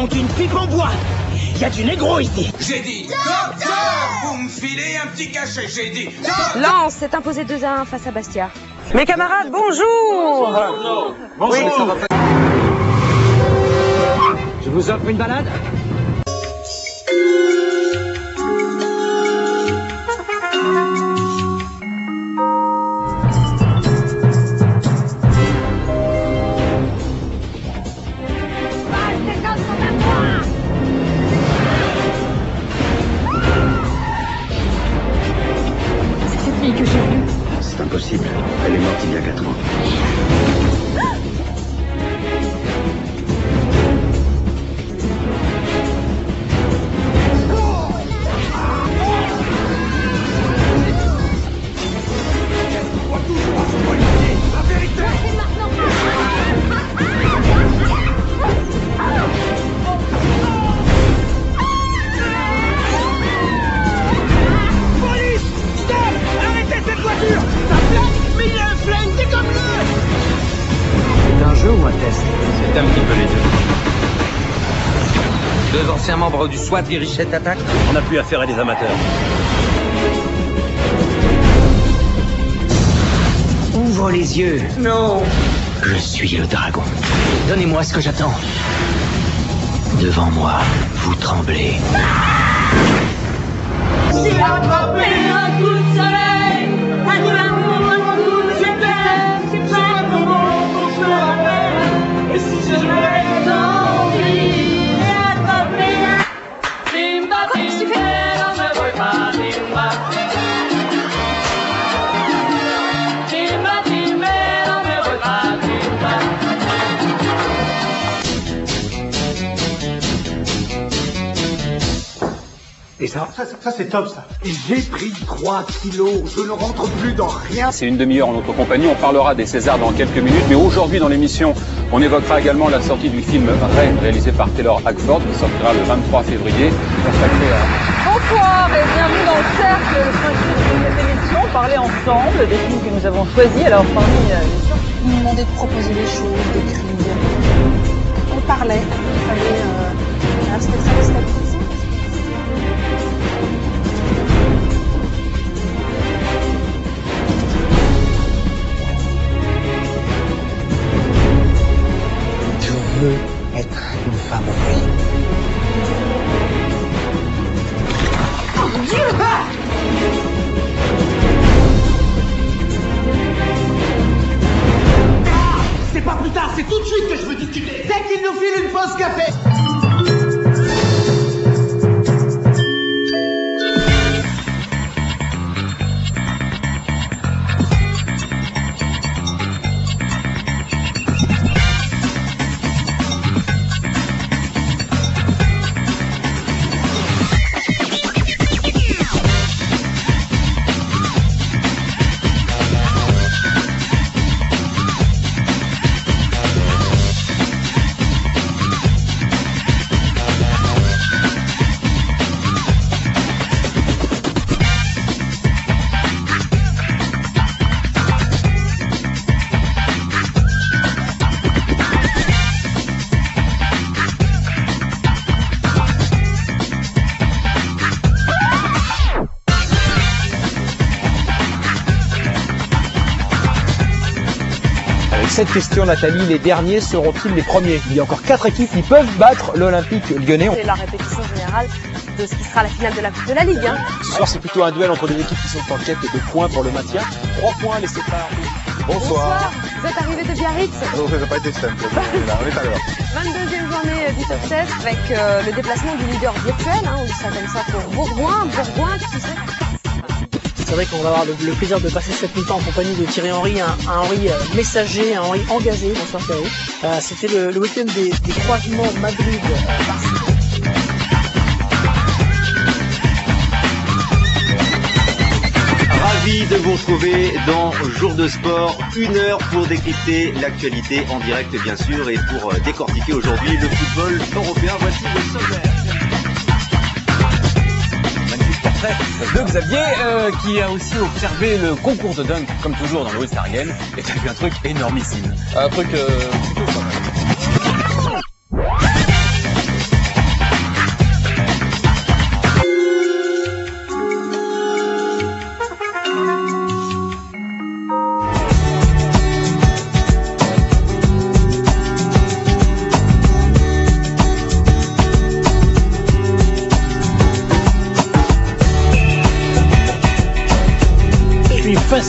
Donc une pipe en bois. Y a du négro ici. J'ai dit docteur. Vous me filez un petit cachet, j'ai dit docteur. Lens s'est imposé 2-1 face à Bastia. Mes camarades, bonjour. Bonjour. Oui. Je vous offre une balade. C'est impossible. Elle est morte il y a 4 ans. C'est un petit peu les deux. 2 anciens membres du SWAT dirigent cette attaque. On n'a plus affaire à des amateurs. Ouvre les yeux. Non. Je suis le dragon. Donnez-moi ce que j'attends. Devant moi, vous tremblez. J'ai attrapé un coup de soleil, un coup d'amour, un coup de super, c'est pas comment on se rappelle. Et si j'avais envie d'attraper un Simba, Simba, ne voyez pas Simba. Simba, Simba, ne voyez pas Simba. Et ça c'est top, ça. J'ai pris 3 kilos, je ne rentre plus dans rien. C'est une demi-heure en notre compagnie, on parlera des Césars dans quelques minutes, mais aujourd'hui dans l'émission, on évoquera également la sortie du film Ray, réalisé par Taylor Hackford, qui sortira le 23 février, consacré à... Bonsoir et bienvenue dans le cercle, le principe de cette émission, parler ensemble des films que nous avons choisis. Alors parmi bien sûr, ils nous demandaient de proposer des choses, d'écrire. On parlait, il fallait ça stabiliser. Je veux être une femme au foyer. Oh mon Dieu! C'est pas plus tard, c'est tout de suite que je veux discuter. Dès qu'il nous file une pause café. Cette question, Nathalie, les derniers seront-ils les premiers? Il y a encore 4 équipes qui peuvent battre l'Olympique lyonnais. C'est la répétition générale de ce qui sera la finale de la Coupe de la Ligue. Ce soir, c'est plutôt un duel entre des équipes qui sont en quête de points pour le maintien. 3 points les séparent. Bonsoir. Vous êtes arrivé de Biarritz? Non, ça n'a pas été simple. On est à l'heure. 22e journée du top 16 avec le déplacement du leader virtuel, on dit ça comme ça pour Bourgoin, qui sait? C'est vrai qu'on va avoir le plaisir de passer cette mi-temps en compagnie de Thierry Henry, un Henry messager, un Henry engagé. Bonsoir Thierry. C'était le week-end des croisements Madrid-Barcelone. Ravi de vous retrouver dans Jour de Sport, 1 heure pour décrypter l'actualité en direct bien sûr et pour décortiquer aujourd'hui le football européen. Voici le sommaire. De Xavier, qui a aussi observé le concours de dunk, comme toujours dans le All-Star Game, et t'as vu un truc énormissime. Un truc plutôt pas mal.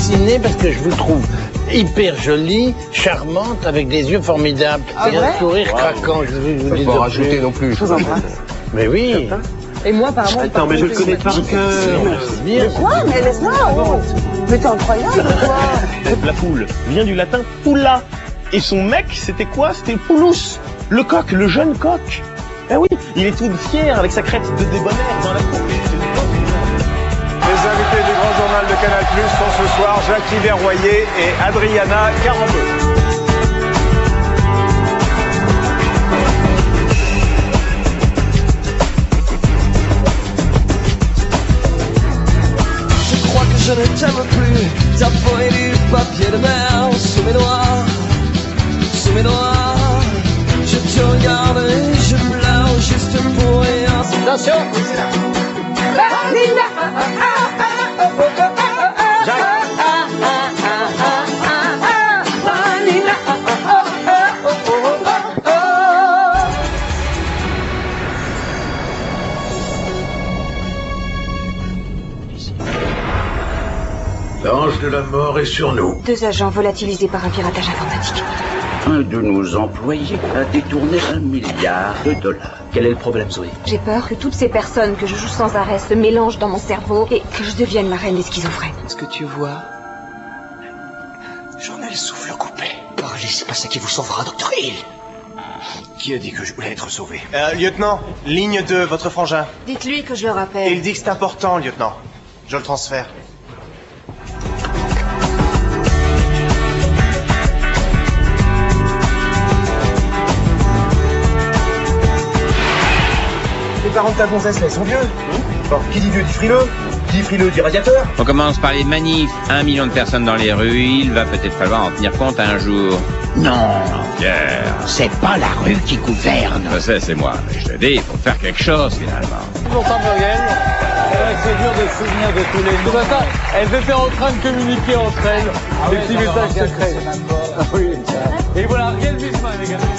fascinée parce que je vous trouve hyper jolie, charmante, avec des yeux formidables et un sourire craquant. Je vous dis pas en rajouter non plus. Mais oui. Et moi, apparemment... Attends, mais je le connais par cœur. Mais quoi? Mais laisse-moi, oh. Mais t'es incroyable, quoi. La poule vient du latin poula. Et son mec, c'était quoi? C'était Poulos. Le coq, le jeune coq. Ben oui, il est tout fier avec sa crête de débonnaire dans la cour. Les invités du Grand Journal de Canal+ sont ce soir Jacques Verroyer et Adriana Carambeu. Je crois que je ne t'aime plus. Ta peau est du papier de mer sous mes doigts, sous mes doigts. Je te regarde et je pleure juste pour rien. Attention. L'ange de la mort est sur nous. 2 agents volatilisés par un piratage informatique. Un de nos employés a détourné $1 milliard. Quel est le problème, Zoé? J'ai peur que toutes ces personnes que je joue sans arrêt se mélangent dans mon cerveau et que je devienne la reine des schizophrènes. Ce que tu vois, j'en ai le souffle coupé. Parlez, c'est pas ça qui vous sauvera, Dr. Hill. Qui a dit que je voulais être sauvé? Lieutenant, ligne 2, votre frangin. Dites-lui que je le rappelle. Il dit que c'est important, lieutenant. Je le transfère. Les parents de ta gonzesse, là, ils sont vieux. Bon, qui dit vieux dit frileux. Qui dit frileux dit radiateur. On commence par les manifs. 1 million de personnes dans les rues. Il va peut-être falloir en tenir compte un jour. Non, Pierre. c'est pas la rue qui gouverne. Je sais, c'est moi. Mais je te dis, il faut faire quelque chose, finalement. Bonsoir Muriel. C'est vrai que c'est dur de se souvenir de tous les noms. Ça, elles étaient en train de communiquer entre elles des petits messages secrets. Ah oui. Et voilà, Gaël Bisman, les gars.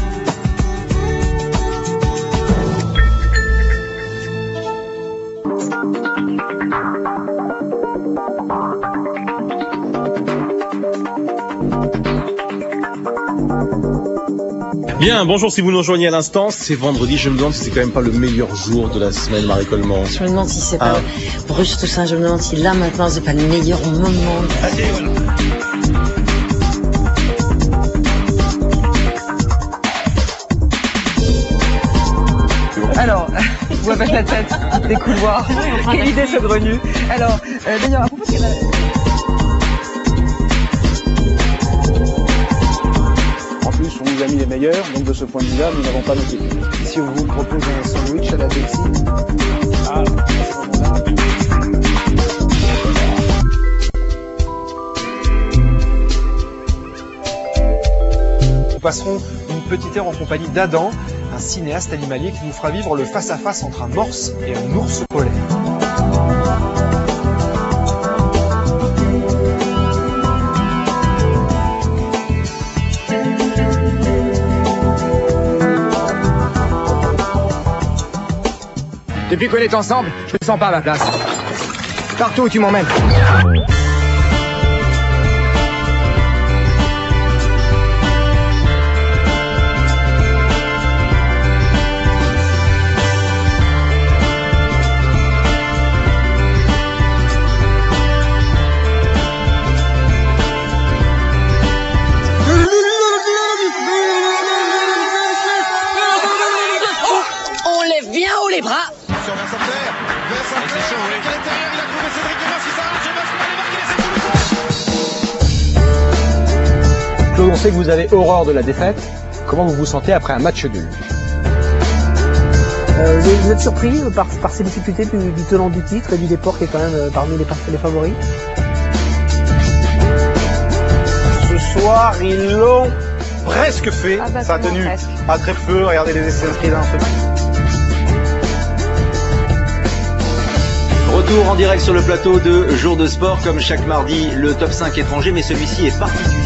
Bien, bonjour si vous nous rejoignez à l'instant, c'est vendredi, je me demande si c'est quand même pas le meilleur jour de la semaine, Marie Coleman. Je me demande si c'est pas Bruce Toussaint, je me demande si là maintenant c'est pas le meilleur moment. Alors, je vois avec la tête des couloirs. Quelle idée saugrenue. Alors, d'ailleurs, à propos de... En plus, on nous a mis les meilleurs, donc de ce point de vue-là, nous n'avons pas d'inquiétude. Si on vous propose un sandwich à la Betsy, Nous passerons une petite heure en compagnie d'Adam, un cinéaste animalier qui nous fera vivre le face-à-face entre un morse et un ours polaire. Depuis qu'on est ensemble, je me sens pas à ma place. Partout où tu m'emmènes. On lève bien haut les bras. Claude, on sait que vous avez horreur de la défaite. Comment vous vous sentez après un match nul? Vous êtes surpris par ces difficultés du tenant du titre et du déport qui est quand même parmi les favoris? Ce soir, ils l'ont presque fait. Ça a tenu presque. à très peu. Regardez les essais inscrits d'un seul. Retour en direct sur le plateau de Jour de Sport, comme chaque mardi, le top 5 étranger, mais celui-ci est particulier.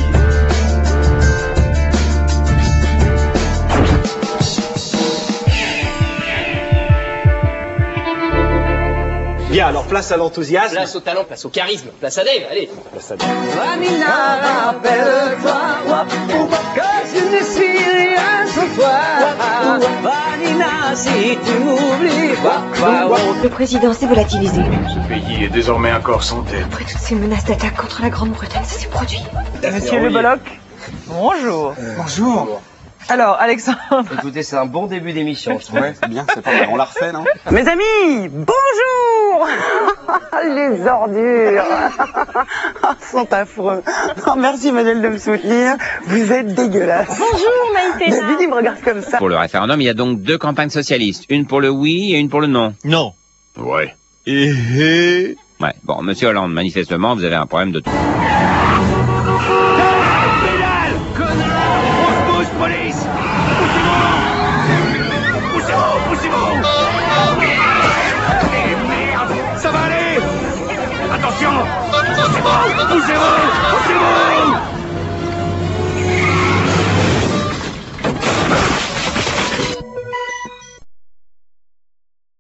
Bien, alors place à l'enthousiasme. Place au talent, place au charisme, place à Dave, allez. Place à Dave. Vanina, rappelle-toi que je ne suis rien sans toi. Vanina, si tu m'oublies. Le président s'est volatilisé. Ce pays est désormais un corps sans tête. Après toutes ces menaces d'attaque contre la Grande-Bretagne, ça s'est produit. Monsieur Le Bolloc, bonjour. Bonjour. Alors, Alexandre. Écoutez, c'est un bon début d'émission. Ouais, c'est bien, c'est pas mal. On la refait, non? Mes amis, bonjour. Les ordures sont affreux. Oh, merci, Manuel, de me soutenir. Vous êtes dégueulasse. Bonjour, Maïté. David, il me regarde comme ça. Pour le référendum, il y a donc 2 campagnes socialistes. Une pour le oui et une pour le non. Non. Ouais. Ouais, bon, monsieur Hollande, manifestement, vous avez un problème de tout. Police! Poussez-vous! Et merde! Ça va aller! Attention! Poussez-vous!